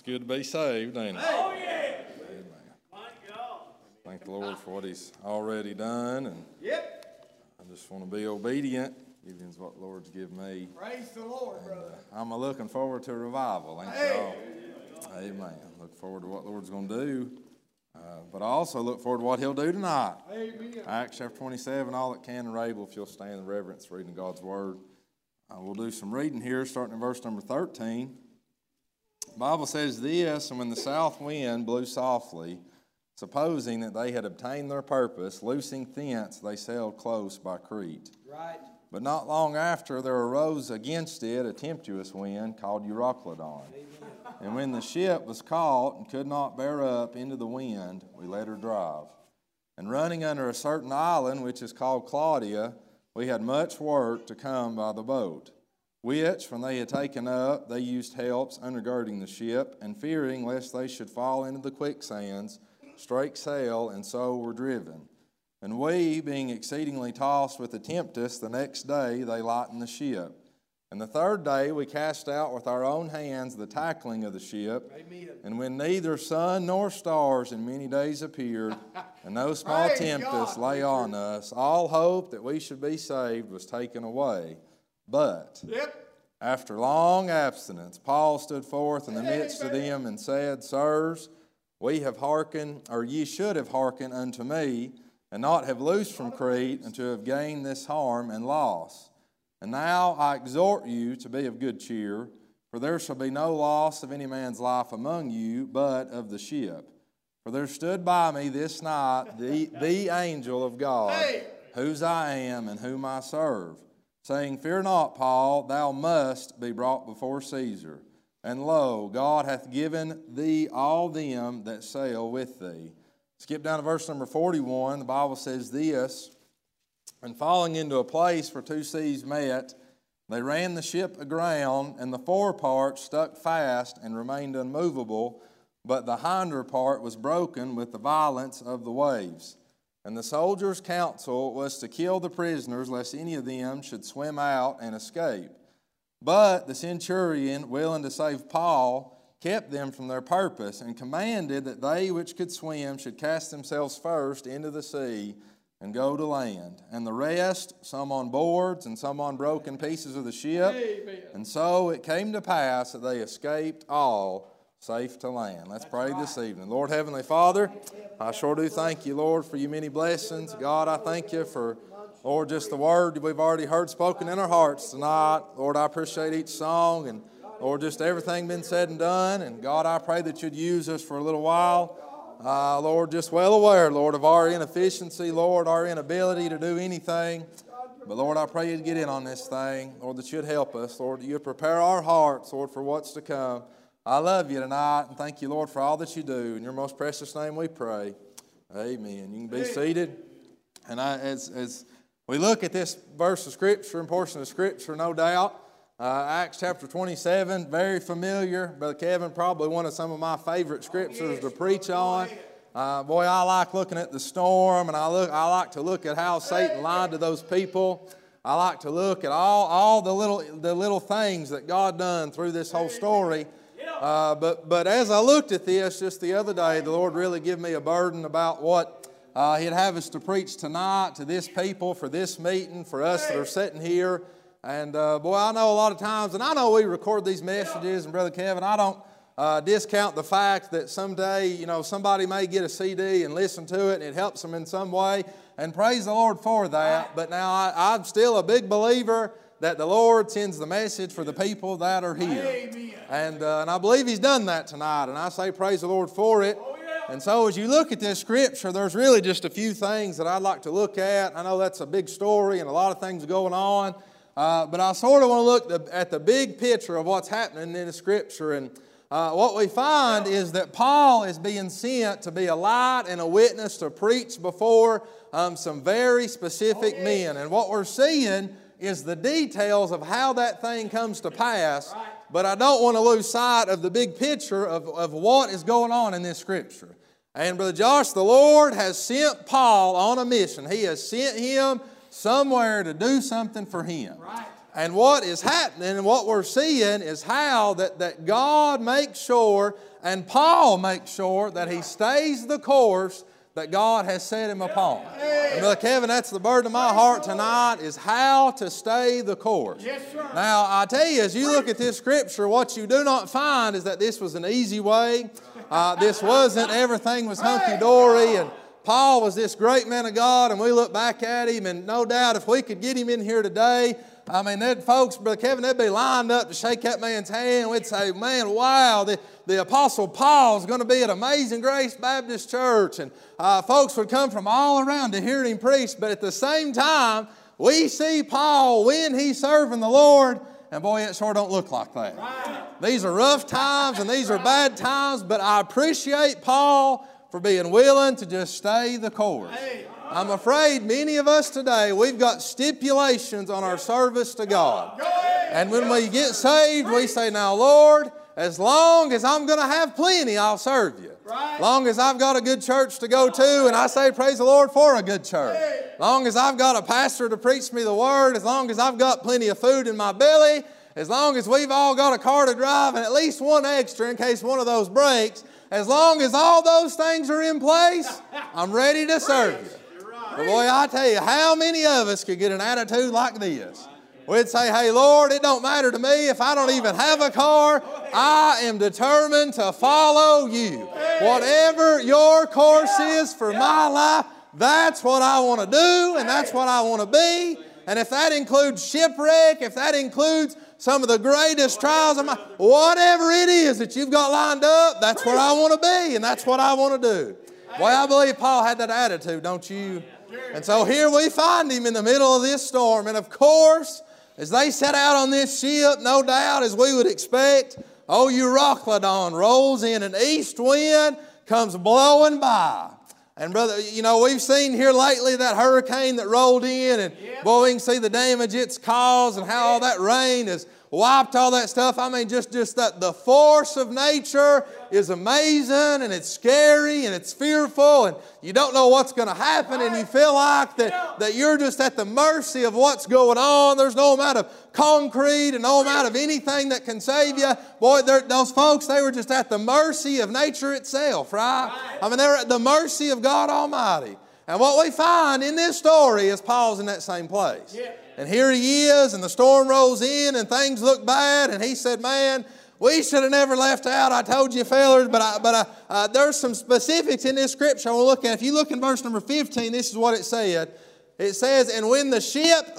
good to be saved, ain't it? Oh, yeah. Amen. Thank God. Thank the Lord for what He's already done, and I just want to be obedient. Gideon's what the Lord's given me. Praise the Lord, brother. I'm looking forward to a revival, ain't y'all? Amen. Look forward to what the Lord's going to do, but I also look forward to what He'll do tonight. Amen. Acts chapter 27, all that can and are able, if you'll stand in reverence reading God's Word. We'll do some reading here, starting in verse number 13. The Bible says this, and when the south wind blew softly, supposing that they had obtained their purpose, loosing thence they sailed close by Crete. Right. But not long after there arose against it a tempestuous wind called Euroclydon. And when the ship was caught and could not bear up into the wind, we let her drive. And running under a certain island, which is called Claudia, we had much work to come by the boat, which, when they had taken up, they used helps undergirding the ship, and fearing lest they should fall into the quicksands, strake sail, and so were driven. And we, being exceedingly tossed with the tempest, the next day they lightened the ship. And the third day we cast out with our own hands the tackling of the ship. Amen. And when neither sun nor stars in many days appeared, and no small Praise tempest God. lay on us, all hope that we should be saved was taken away. But after long abstinence, Paul stood forth in the midst of them and said, Sirs, we have hearkened, or ye should have hearkened unto me, and not have loosed from Crete, and to have gained this harm and loss. And now I exhort you to be of good cheer, for there shall be no loss of any man's life among you, but of the ship. For there stood by me this night the angel of God, whose I am and whom I serve, saying, Fear not, Paul, thou must be brought before Caesar. And lo, God hath given thee all them that sail with thee. Skip down to verse number 41. The Bible says this, And falling into a place where two seas met, they ran the ship aground, and the forepart stuck fast and remained unmovable, but the hinder part was broken with the violence of the waves. And the soldiers' counsel was to kill the prisoners, lest any of them should swim out and escape. But the centurion, willing to save Paul, kept them from their purpose, and commanded that they which could swim should cast themselves first into the sea and go to land. And the rest, some on boards and some on broken pieces of the ship. Amen. And so it came to pass that they escaped all safe to land. Let's pray this evening. Lord Heavenly Father, I sure do thank you, Lord, for your many blessings. God, I thank you for, Lord, just the word we've already heard spoken in our hearts tonight. Lord, I appreciate each song, and Lord, just everything been said and done. And God, I pray that you'd use us for a little while. Lord, just well aware, Lord, of our inefficiency, Lord, our inability to do anything. But Lord, I pray you'd get in on this thing. Lord, that you'd help us. Lord, that you'd prepare our hearts, Lord, for what's to come. I love you tonight, and thank you, Lord, for all that you do. In your most precious name we pray. Amen. You can be seated. And as we look at this verse of Scripture and portion of Scripture, no doubt, Acts chapter 27, very familiar. Brother Kevin, probably one of some of my favorite scriptures to preach on. Boy, I like looking at the storm, and I like to look at how Satan lied to those people. I like to look at all the little things that God done through this whole story. But as I looked at this just the other day, the Lord really gave me a burden about what He'd have us to preach tonight to this people, for this meeting, for us that are sitting here. And boy, I know a lot of times, and I know we record these messages, and Brother Kevin, I don't discount the fact that someday, somebody may get a CD and listen to it, and it helps them in some way, and praise the Lord for that. But now I'm still a big believer that the Lord sends the message for the people that are here. Amen. And I believe He's done that tonight, and I say praise the Lord for it. And so as you look at this Scripture, there's really just a few things that I'd like to look at. I know that's a big story and a lot of things going on. But I sort of want to look at the big picture of what's happening in the Scripture. And what we find is that Paul is being sent to be a light and a witness to preach before some very specific men. And what we're seeing is the details of how that thing comes to pass. But I don't want to lose sight of the big picture of what is going on in this Scripture. And Brother Josh, the Lord has sent Paul on a mission. He has sent him somewhere to do something for him. Right. And what is happening and what we're seeing is how that God makes sure and Paul makes sure that he stays the course that God has set him upon. And Brother Kevin, that's the burden of my heart tonight, is how to stay the course. Yes, sir. Now, I tell you, as you look at this scripture, what you do not find is that this was an easy way. This wasn't everything was hunky-dory, and Paul was this great man of God, and we look back at him, and no doubt if we could get him in here today, I mean, folks, Brother Kevin, they'd be lined up to shake that man's hand. We'd say, man, wow, the Apostle Paul's going to be at Amazing Grace Baptist Church. And folks would come from all around to hear him preach. But at the same time, we see Paul when he's serving the Lord, and boy, it sure don't look like that. Right. These are rough times and these are bad times, but I appreciate Paul for being willing to just stay the course. Hey. I'm afraid many of us today, we've got stipulations on our service to God. And when we get saved, we say, now, Lord, as long as I'm going to have plenty, I'll serve you. As long as I've got a good church to go to, and I say, praise the Lord for a good church. As long as I've got a pastor to preach me the word, as long as I've got plenty of food in my belly, as long as we've all got a car to drive and at least one extra in case one of those breaks, as long as all those things are in place, I'm ready to serve you. But boy, I tell you, how many of us could get an attitude like this? We'd say, hey, Lord, it don't matter to me if I don't even have a car. I am determined to follow you. Whatever your course is for my life, that's what I want to do and that's what I want to be. And if that includes shipwreck, if that includes some of the greatest trials of my, whatever it is that you've got lined up, that's where I want to be and that's what I want to do. Boy, I believe Paul had that attitude, don't you? And so here we find him in the middle of this storm. And of course, as they set out on this ship, no doubt, as we would expect, Euroclydon rolls in, an east wind comes blowing by. And brother, you know, we've seen here lately that hurricane that rolled in, and boy, we can see the damage it's caused and how all that rain has wiped all that stuff. I mean, just that the force of nature is amazing, and it's scary, and it's fearful, and you don't know what's going to happen, and you feel like that you're just at the mercy of what's going on. There's no amount of concrete and no amount of anything that can save you. Boy, those folks, they were just at the mercy of nature itself, right? I mean, they were at the mercy of God Almighty. And what we find in this story is Paul's in that same place. And here he is, and the storm rolls in, and things look bad, and he said, man, we should have never left out. I told you, fellas, but there's some specifics in this scripture I want to look at. If you look in verse number 15, this is what it said. It says, and when the ship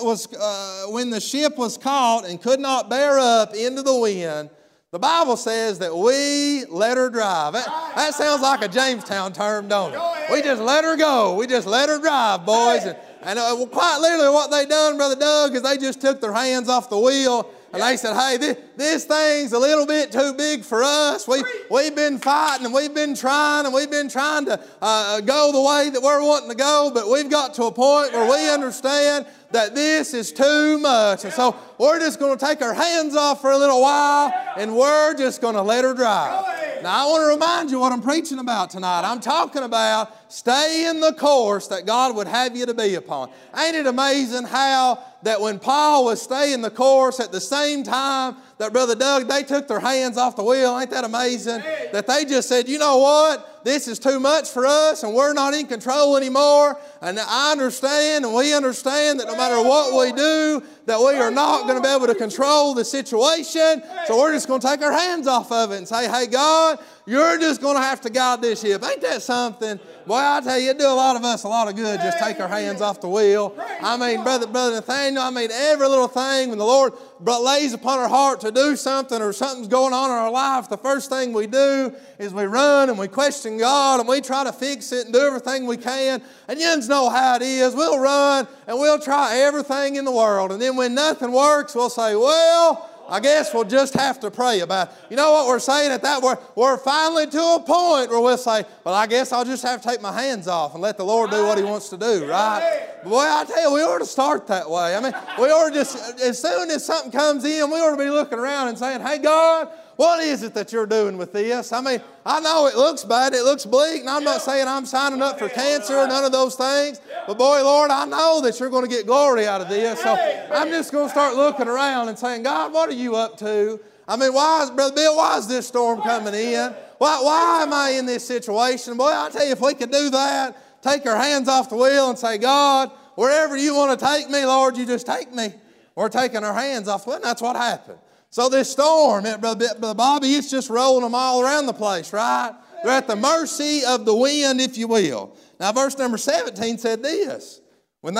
was caught and could not bear up into the wind, the Bible says that we let her drive. That sounds like a Jamestown term, don't it? We just let her go. We just let her drive, boys. And quite literally what they done, Brother Doug, is they just took their hands off the wheel and they said, hey, this thing's a little bit too big for us. We've been fighting and we've been trying to go the way that we're wanting to go, but we've got to a point where we understand that this is too much. And so we're just going to take our hands off for a little while and we're just going to let her drive. Now, I want to remind you what I'm preaching about tonight. I'm talking about stay in the course that God would have you to be upon. Ain't it amazing how that when Paul was staying the course at the same time that Brother Doug, they took their hands off the wheel. Ain't that amazing? That they just said, you know what? This is too much for us and we're not in control anymore. And I understand and we understand that no matter what we do, that we are not going to be able to control the situation. So we're just going to take our hands off of it and say, hey, God, you're just going to have to guide this ship. Ain't that something? Boy, I tell you, it'd do a lot of us a lot of good just take our hands off the wheel. I mean, Brother Nathaniel, I mean, every little thing when the Lord lays upon our heart to do something or something's going on in our life, the first thing we do is we run and we question God and we try to fix it and do everything we can. And you know how it is. We'll run and we'll try everything in the world. And then when nothing works, we'll say, well, I guess we'll just have to pray about it. You know what we're saying at that? We're finally to a point where we'll say, well, I guess I'll just have to take my hands off and let the Lord do what He wants to do, right? Boy, I tell you, we ought to start that way. I mean, we ought to just, as soon as something comes in, we ought to be looking around and saying, hey, God, What is it that you're doing with this? I mean, I know it looks bad, it looks bleak, and I'm not saying I'm signing up for cancer or none of those things, but boy, Lord, I know that you're going to get glory out of this, so I'm just going to start looking around and saying, God, what are you up to? I mean, Brother Bill, why is this storm coming in? Why am I in this situation? Boy, I tell you, if we could do that, take our hands off the wheel and say, God, wherever you want to take me, Lord, you just take me. We're taking our hands off the wheel, and that's what happened. So this storm, Brother Bobby, it's just rolling them all around the place, right? They're at the mercy of the wind, if you will. Now, verse number 17 said this. When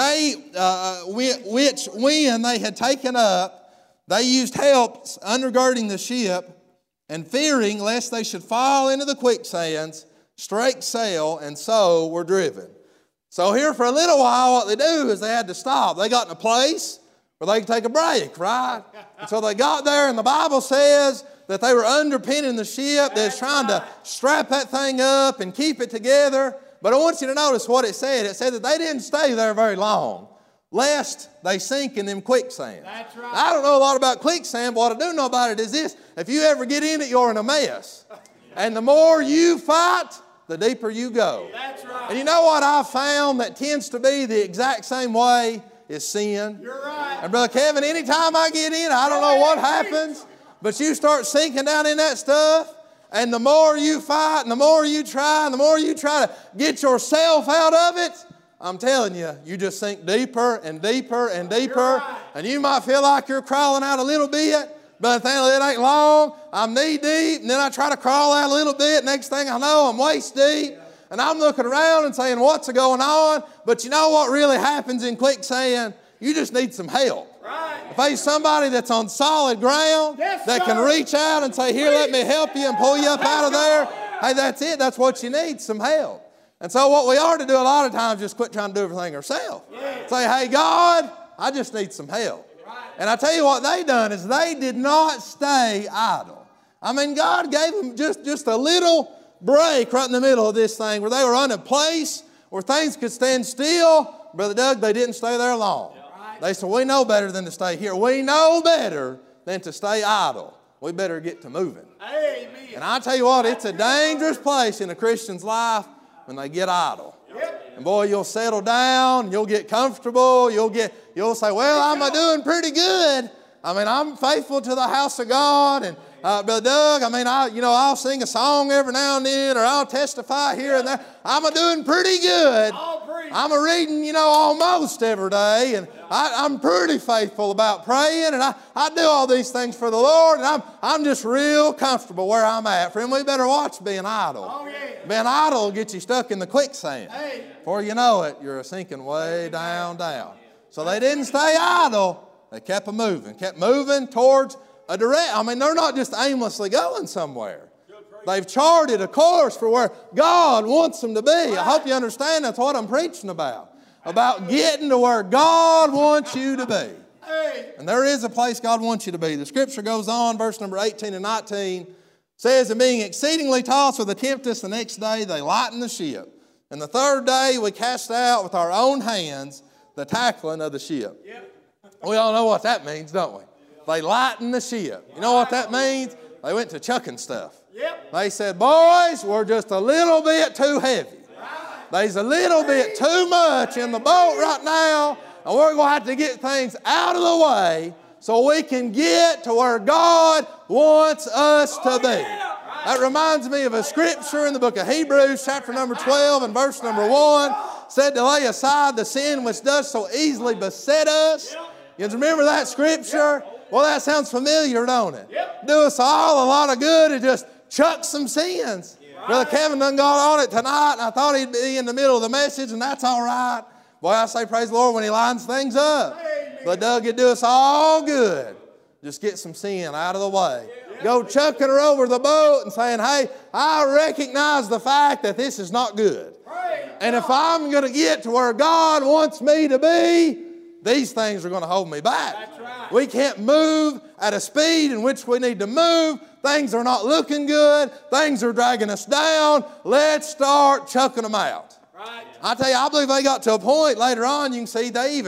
which wind they had taken up, they used helps undergirding the ship, and fearing lest they should fall into the quicksands, strake sail, and so were driven. So here for a little while, what they do is they had to stop. They got in a place where they could take a break, right? And so they got there, and the Bible says that they were underpinning the ship. They was trying to strap that thing up and keep it together. But I want you to notice what it said. It said that they didn't stay there very long, lest they sink in them quicksands. That's right. Now, I don't know a lot about quicksand, but what I do know about it is this. If you ever get in it, you're in a mess. And the more you fight, the deeper you go. That's right. And you know what I've found that tends to be the exact same way is sin. You're right. And Brother Kevin, anytime I get in, I don't know what happens, but you start sinking down in that stuff, and the more you fight, and the more you try, and the more you try to get yourself out of it, I'm telling you, you just sink deeper and deeper and deeper, right. and you might feel like you're crawling out a little bit, but it ain't long. I'm knee deep, and then I try to crawl out a little bit. Next thing I know, I'm waist deep. And I'm looking around and saying, what's going on? But you know what really happens in quicksand? You just need some help. Right. If there's somebody that's on solid ground Yes, that can sir. reach out and say, here, let me help you and pull you up out of there, hey, that's it. That's what you need, some help. And so what we ought to do a lot of times is just quit trying to do everything ourselves. Yes. Say, hey, God, I just need some help. Right. And I tell you what they done is they did not stay idle. I mean, God gave them just a little break right in the middle of this thing where they were on a place where things could stand still. Brother Doug, they didn't stay there long. Right. They said, we know better than to stay here. We know better than to stay idle. We better get to moving. Amen. And I tell you what, it's a dangerous place in a Christian's life when they get idle. Yep. And boy, you'll settle down, you'll get comfortable, you'll say, well, I'm doing pretty good. I mean, I'm faithful to the house of God, and Brother Doug, I mean, I'll sing a song every now and then, or I'll testify here and there. I'm doing pretty good. I'm reading, almost every day, and I'm pretty faithful about praying, and I do all these things for the Lord, and I'm just real comfortable where I'm at. Friend, we better watch being idle. Oh, yeah. Being idle will get you stuck in the quicksand. Hey. Before you know it, you're sinking way down. So they didn't stay idle. They kept moving towards a direct. I mean, they're not just aimlessly going somewhere. They've charted a course for where God wants them to be. I hope you understand that's what I'm preaching about getting to where God wants you to be. And there is a place God wants you to be. The scripture goes on, verse number 18 and 19, says, and being exceedingly tossed with a tempest, the next day they lightened the ship. And the third day we cast out with our own hands the tackling of the ship. Yep. We all know what that means, don't we? They lightened the ship. You know what that means? They went to chucking stuff. Yep. They said, boys, we're just a little bit too heavy. There's a little bit too much in the boat right now, and we're going to have to get things out of the way so we can get to where God wants us to be. That reminds me of a scripture in the book of Hebrews, chapter number 12 and verse number 1, said to lay aside the sin which does so easily beset us. You remember that scripture? Well, that sounds familiar, don't it? Do us all a lot of good and just chuck some sins. Brother Kevin done got on it tonight, and I thought he'd be in the middle of the message, and that's all right. Boy, I say praise the Lord when he lines things up. But Doug, it'd do us all good. Just get some sin out of the way. Go chucking her over the boat and saying, hey, I recognize the fact that this is not good. And if I'm going to get to where God wants me to be, these things are going to hold me back. That's right. We can't move at a speed in which we need to move. Things are not looking good. Things are dragging us down. Let's start chucking them out. Right. I tell you, I believe they got to a point later on, you can see they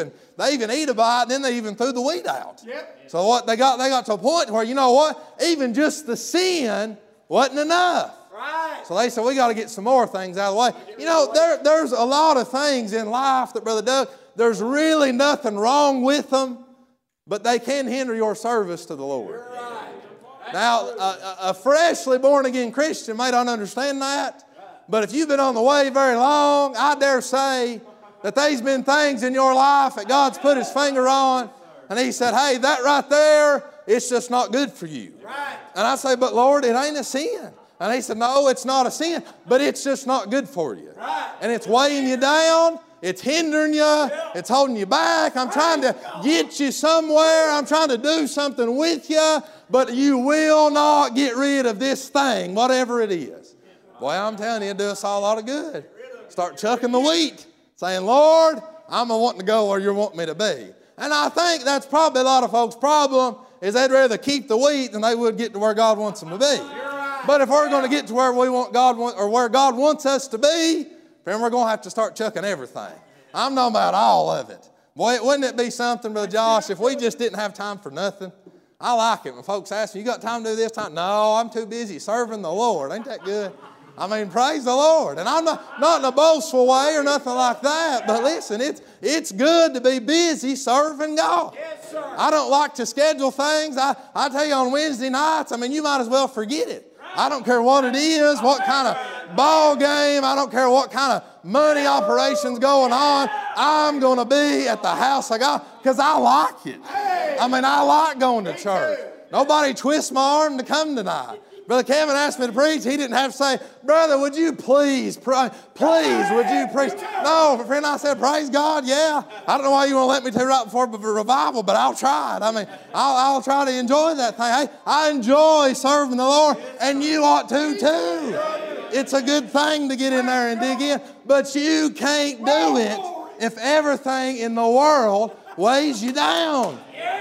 They even eat a bite, and then they even threw the wheat out. Yep. So what they got to a point where, you know what? Even just the sin wasn't enough. Right. So they said, we got to get some more things out of the way. You know, there's a lot of things in life that, Brother Doug, there's really nothing wrong with them, but they can hinder your service to the Lord. Right. Now, a freshly born again Christian may not understand that, but if you've been on the way very long, I dare say that there's been things in your life that God's put His finger on, and He said, hey, that right there, it's just not good for you. Right. And I say, but Lord, it ain't a sin. And He said, no, it's not a sin, but it's just not good for you. Right. And it's weighing you down. It's hindering you. It's holding you back. I'm trying to get you somewhere. I'm trying to do something with you, but you will not get rid of this thing, whatever it is. Boy, I'm telling you, it'll do us all a lot of good. Start chucking the wheat, saying, Lord, I'm wanting to go where you want me to be. And I think that's probably a lot of folks' problem, is they'd rather keep the wheat than they would get to where God wants them to be. But if we're going to get to where we want where God wants us to be, then we're going to have to start chucking everything. I'm talking about all of it. Boy, wouldn't it be something, Brother Josh, if we just didn't have time for nothing? I like it when folks ask me, you got time to do this time? No, I'm too busy serving the Lord. Ain't that good? I mean, praise the Lord. And I'm not in a boastful way or nothing like that, but listen, it's good to be busy serving God. Yes, sir. I don't like to schedule things. I tell you on Wednesday nights, I mean, you might as well forget it. I don't care what it is, what kind of ball game, I don't care what kind of money operations going on. I'm going to be at the house of God because I like it. I mean, I like going to church. Nobody twists my arm to come tonight. Brother Kevin asked me to preach. He didn't have to say, brother, would you please pray? Please, would you preach? No, friend, I said, praise God, yeah. I don't know why you want to let me do right before revival, but I'll try it. I mean, I'll try to enjoy that thing. Hey, I enjoy serving the Lord, and you ought to too. It's a good thing to get in there and dig in, but you can't do it if everything in the world weighs you down.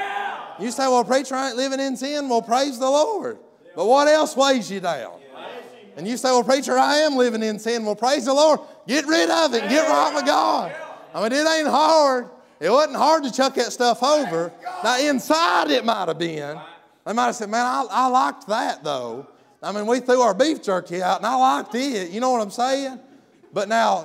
You say, well, preacher, I ain't living in sin. Well, praise the Lord. But what else weighs you down? And you say, well, preacher, I am living in sin. Well, praise the Lord. Get rid of it and get right with God. I mean, it ain't hard. It wasn't hard to chuck that stuff over. Now, inside it might have been. They might have said, man, I liked that, though. I mean, we threw our beef jerky out, and I liked it. You know what I'm saying? But now,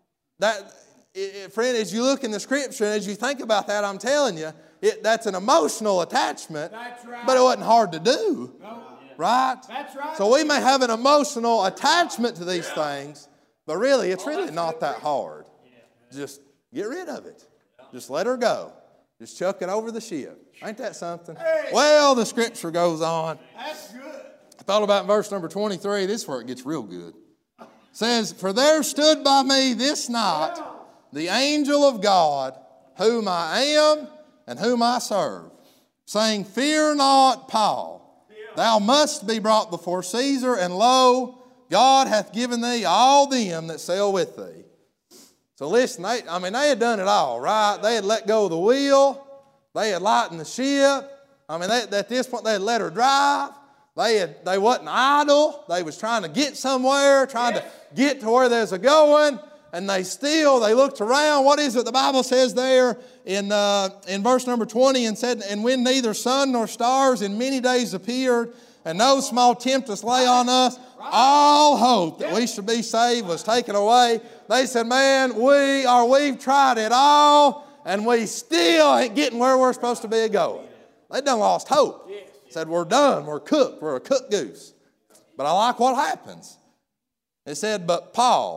friend, as you look in the Scripture, and as you think about that, I'm telling you, that's an emotional attachment, but it wasn't hard to do. Right? That's right. So we may have an emotional attachment to these things, but really, it's really not that hard. Just get rid of it. Just let her go. Just chuck it over the ship. Ain't that something? Well, the Scripture goes on. That's good. I thought about verse number 23. This is where it gets real good. It says, for there stood by me this night the angel of God, whom I am and whom I serve, saying, fear not, Paul. Thou must be brought before Caesar, and lo, God hath given thee all them that sail with thee. So listen, they had done it all, right? They had let go of the wheel. They had lightened the ship. I mean, at this point, they had let her drive. They wasn't idle. They was trying to get somewhere, trying to get to where there's a going. And they looked around. What is it the Bible says there in verse number 20? And said, and when neither sun nor stars in many days appeared, and no small tempest lay on us, all hope that we should be saved was taken away. They said, man, we've tried it all, and we still ain't getting where we're supposed to be going. They done lost hope. Said, we're done. We're cooked. We're a cooked goose. But I like what happens. It said, but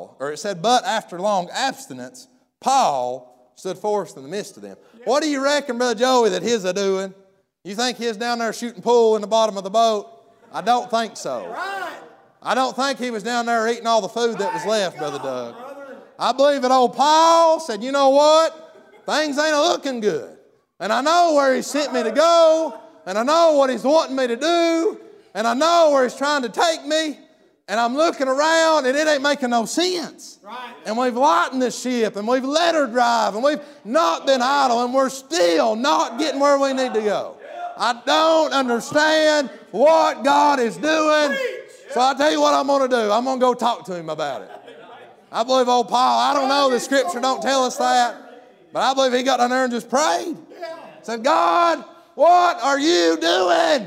after long abstinence, Paul stood forth in the midst of them. What do you reckon, Brother Joey, that he's a-doing? You think he's down there shooting pool in the bottom of the boat? I don't think so. I don't think he was down there eating all the food that was left, Brother Doug. I believe that old Paul said, you know what? Things ain't looking good. And I know where he sent me to go, and I know what he's wanting me to do, and I know where he's trying to take me. And I'm looking around, and it ain't making no sense. Right. And we've lightened the ship, and we've let her drive, and we've not been idle, and we're still not getting where we need to go. I don't understand what God is doing. So I'll tell you what I'm going to do. I'm going to go talk to him about it. I believe old Paul, I don't know, the Scripture don't tell us that. But I believe he got down there and just prayed. Said, God, what are you doing?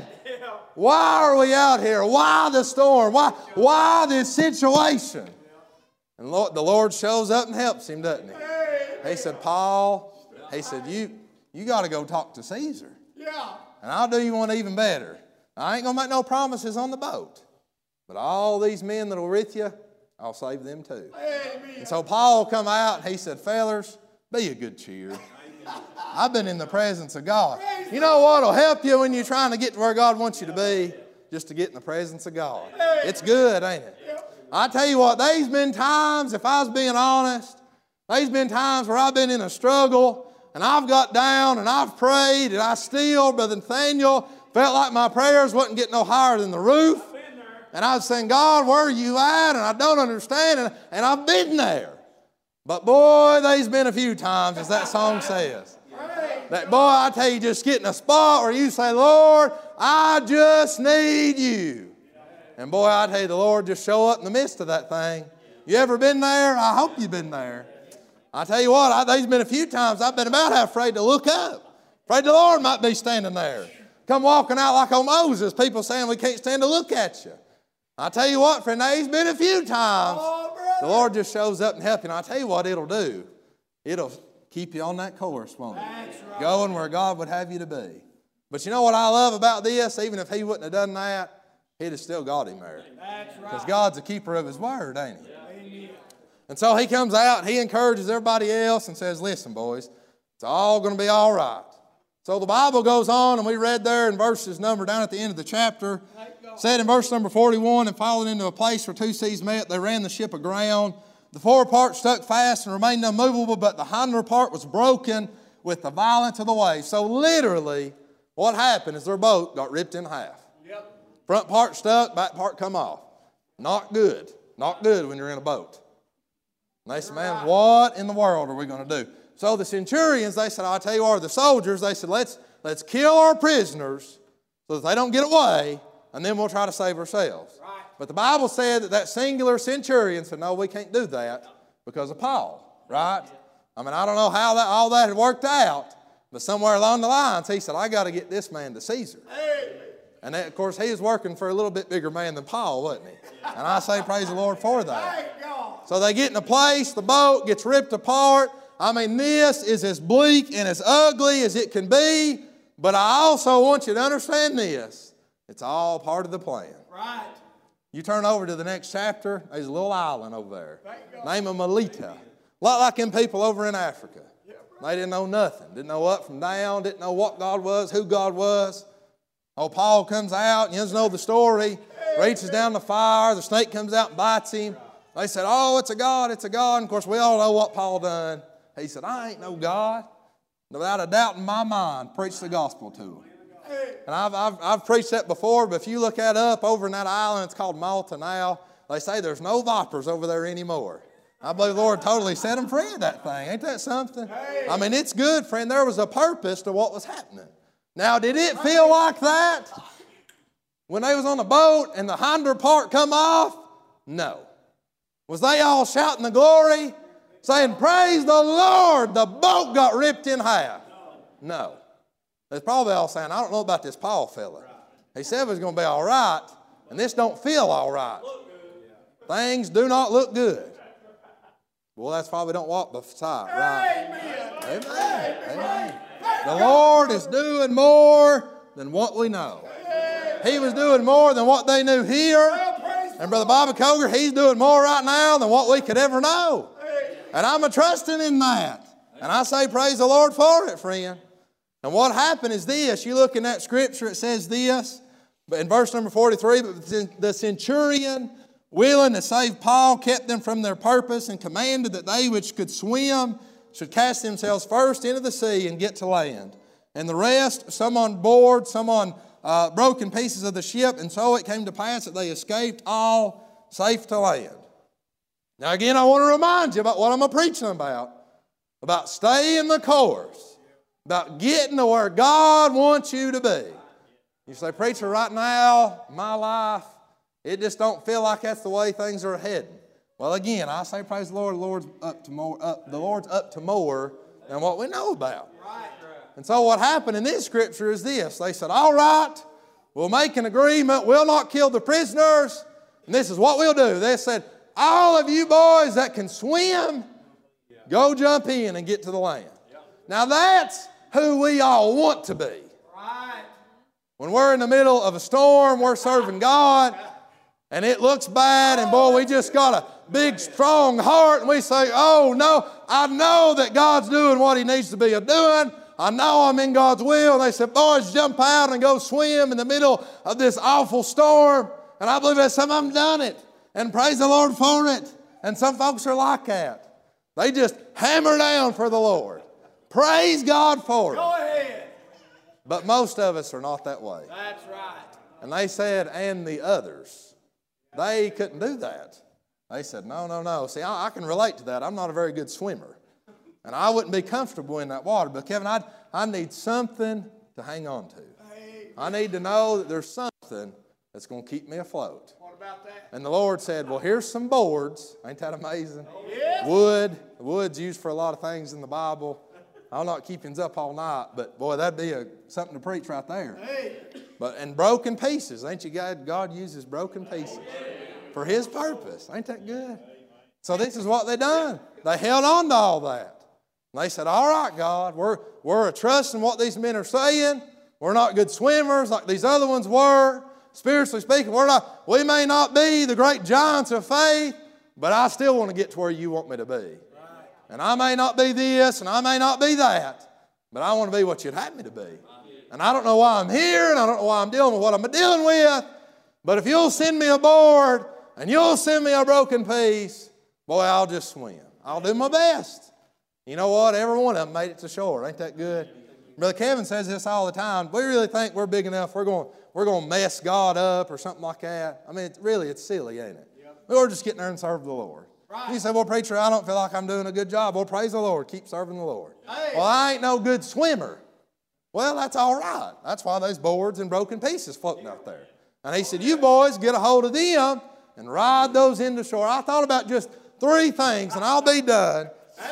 Why are we out here? Why the storm? Why this situation? And the Lord shows up and helps him, doesn't he? He said, Paul, he said, you got to go talk to Caesar. And I'll do you one even better. I ain't going to make no promises on the boat. But all these men that are with you, I'll save them too. And so Paul come out and he said, fellers, be a good cheer. I've been in the presence of God. You know what will help you when you're trying to get to where God wants you to be? Just to get in the presence of God. It's good, ain't it? I tell you what, there's been times, if I was being honest, there's been times where I've been in a struggle and I've got down and I've prayed and I still, Brother Nathaniel, felt like my prayers wasn't getting no higher than the roof. And I was saying, God, where are you at? And I don't understand. And I've been there. But boy, there's been a few times, as that song says, that boy, I tell you, just get in a spot where you say, Lord, I just need you. And boy, I tell you, the Lord just show up in the midst of that thing. You ever been there? I hope you've been there. I tell you what, there's been a few times I've been about half afraid to look up. Afraid the Lord might be standing there. Come walking out like old Moses, people saying we can't stand to look at you. I tell you what, friend, there's been a few times the Lord just shows up and helps you. And I tell you what it'll do. It'll keep you on that course, won't it? Right. Going where God would have you to be. But you know what I love about this? Even if he wouldn't have done that, he'd have still got him there. Because God's a keeper of his word, ain't he? And so he comes out and he encourages everybody else and says, listen, boys, it's all going to be all right. So the Bible goes on, and we read there in verses number down at the end of the chapter, said in verse number 41, and falling into a place where two seas met, they ran the ship aground. The fore part stuck fast and remained unmovable, but the hinder part was broken with the violence of the waves. So literally, what happened is their boat got ripped in half. Front part stuck, back part come off. Not good. Not good when you're in a boat. And they said, man, what in the world are we going to do? So the centurions, they said, I'll tell you what, the soldiers, they said, let's kill our prisoners so that they don't get away, and then we'll try to save ourselves. Right. But the Bible said that singular centurion said, no, we can't do that because of Paul, right? I mean, I don't know how all that had worked out, but somewhere along the lines, he said, I got to get this man to Caesar. Hey. And that, of course, he was working for a little bit bigger man than Paul, wasn't he? And I say praise the Lord for that. So they get in a place, the boat gets ripped apart. I mean, this is as bleak and as ugly as it can be, but I also want you to understand this. It's all part of the plan. Right. You turn over to the next chapter, there's a little island over there, named Melita. A lot like them people over in Africa. They didn't know nothing. Didn't know up from down, didn't know what God was, who God was. Oh, Paul comes out, and you know the story, reaches down the fire, the snake comes out and bites him. They said, oh, it's a God, it's a God. And of course, we all know what Paul done. He said, I ain't no God. Without a doubt in my mind, preach the gospel to him. And I've preached that before, but if you look that up over in that island, it's called Malta now, they say there's no vipers over there anymore. I believe the Lord totally set them free of that thing. Ain't that something? I mean, it's good, friend. There was a purpose to what was happening. Now, did it feel like that when they was on the boat and the hinder part come off? No. Was they all shouting the glory, saying, praise the Lord, the boat got ripped in half? No. They're probably all saying, I don't know about this Paul fella. He said it was going to be all right, and this don't feel all right. Things do not look good. Well, that's why we don't walk beside, right? Amen. Amen. The Lord is doing more than what we know. He was doing more than what they knew here. And Brother Bobby Coger, he's doing more right now than what we could ever know. And I'm trusting in that. And I say praise the Lord for it, friend. And what happened is this. You look in that scripture, it says this. But in verse number 43, but the centurion, willing to save Paul, kept them from their purpose and commanded that they which could swim should cast themselves first into the sea and get to land. And the rest, some on board, some on broken pieces of the ship. And so it came to pass that they escaped all safe to land. Now again, I want to remind you about what I'm preaching about staying the course, about getting to where God wants you to be. You say, preacher, right now, my life, it just don't feel like that's the way things are heading. Well, again, I say praise the Lord. The Lord's up to more than what we know about. And so what happened in this scripture is this. They said, all right, we'll make an agreement. We'll not kill the prisoners. And this is what we'll do. They said, all of you boys that can swim, go jump in and get to the land. Now that's who we all want to be. When we're in the middle of a storm, we're serving God, and it looks bad, and boy, we just got a big, strong heart, and we say, oh, no, I know that God's doing what He needs to be doing. I know I'm in God's will. And they said, boys, jump out and go swim in the middle of this awful storm. And I believe that some of them done it, and praise the Lord for it. And some folks are like that. They just hammer down for the Lord. Praise God for it. Go ahead. But most of us are not that way. That's right. And they said, and the others, they couldn't do that. They said, no, no, no. See, I can relate to that. I'm not a very good swimmer. And I wouldn't be comfortable in that water. But Kevin, I need something to hang on to. I need to know that there's something that's going to keep me afloat. What about that? And the Lord said, well, here's some boards. Ain't that amazing? Yes. Wood. Wood's used for a lot of things in the Bible. I'm not keeping us up all night, but boy, that'd be something to preach right there. Hey. And broken pieces. Ain't you glad God uses broken pieces for His purpose? Ain't that good? So this is what they done. They held on to all that. And they said, all right, God, we're trusting what these men are saying. We're not good swimmers like these other ones were. Spiritually speaking, we may not be the great giants of faith, but I still want to get to where you want me to be. And I may not be this, and I may not be that, but I want to be what you'd have me to be. And I don't know why I'm here, and I don't know why I'm dealing with what I'm dealing with, but if you'll send me a board, and you'll send me a broken piece, boy, I'll just swim. I'll do my best. You know what? Every one of them made it to shore. Ain't that good? Brother Kevin says this all the time. We really think we're big enough. We're going to mess God up or something like that. I mean, it's silly, ain't it? We're just getting there and serve the Lord. Right. You say, well, preacher, I don't feel like I'm doing a good job. Well, praise the Lord. Keep serving the Lord. Hey. Well, I ain't no good swimmer. Well, that's all right. That's why there's boards and broken pieces floating out there. And he said, you boys get a hold of them and ride those into shore. I thought about just 3 things, and I'll be done.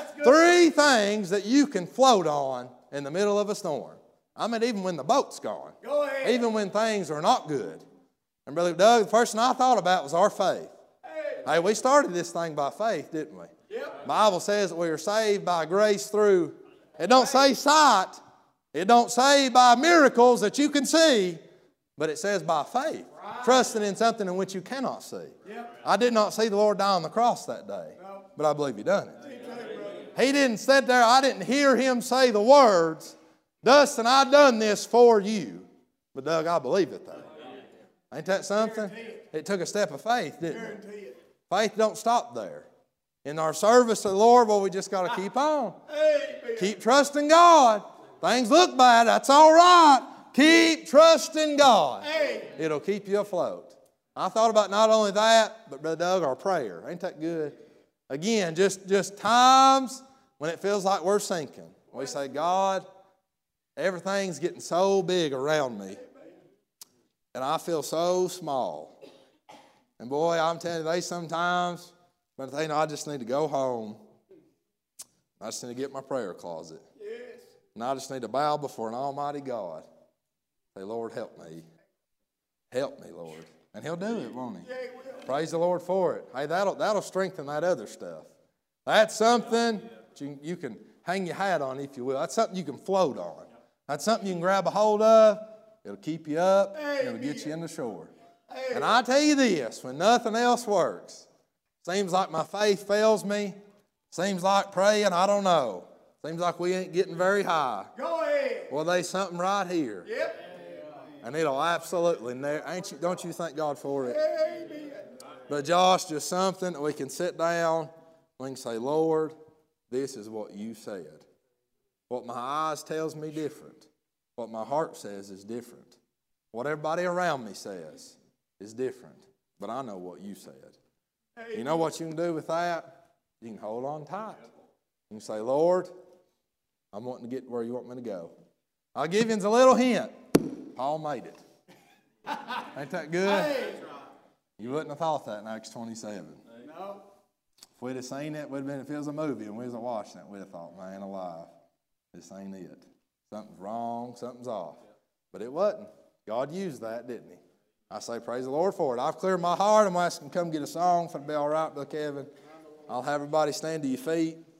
3 things that you can float on in the middle of a storm. I mean, even when the boat's gone. Go ahead. Even when things are not good. And Brother Doug, the first thing I thought about was our faith. Hey, we started this thing by faith, didn't we? Yep. The Bible says that we are saved by grace through, it don't say sight, it don't say by miracles that you can see, but it says by faith, trusting in something in which you cannot see. Yep. I did not see the Lord die on the cross that day, but I believe He done it. He didn't sit there, I didn't hear Him say the words, Dustin, I done this for you, but Doug, I believe it though. Ain't that something? It took a step of faith, didn't it? Faith don't stop there. In our service to the Lord, well, we just got to keep on. Keep trusting God. Things look bad, that's all right. Keep trusting God. It'll keep you afloat. I thought about not only that, but Brother Doug, our prayer. Ain't that good? Again, just times when it feels like we're sinking. We say, God, everything's getting so big around me, and I feel so small. And boy, I'm telling you, they sometimes, but they know I just need to go home. I just need to get my prayer closet. Yes. And I just need to bow before an almighty God. Say, Lord, help me. Help me, Lord. And He'll do it, won't He? Yeah, He will. Praise the Lord for it. Hey, that'll strengthen that other stuff. That's something you can hang your hat on, if you will. That's something you can float on. That's something you can grab a hold of. It'll keep you up. It'll get you in the shore. And I tell you this, when nothing else works, seems like my faith fails me, seems like praying, I don't know. Seems like we ain't getting very high. Go ahead. Well, there's something right here. Yep. And it'll absolutely, don't you thank God for it? Amen. But Josh, just something that we can sit down, we can say, Lord, this is what you said. What my eyes tells me different. What my heart says is different. What everybody around me says is different, but I know what you said. You know what you can do with that? You can hold on tight. You can say, Lord, I'm wanting to get where you want me to go. I'll give you a little hint. Paul made it. Ain't that good? You wouldn't have thought that in Acts 27. No. If we'd have seen it, it would have been, if it was a movie and we wasn't watching it, we'd have thought, man alive. this ain't it. Something's wrong, something's off. But it wasn't. God used that, didn't he? I say praise the Lord for it. I've cleared my heart. I'm asking him to come get a song if it'd be all right, Brother Kevin. I'll have everybody stand to your feet.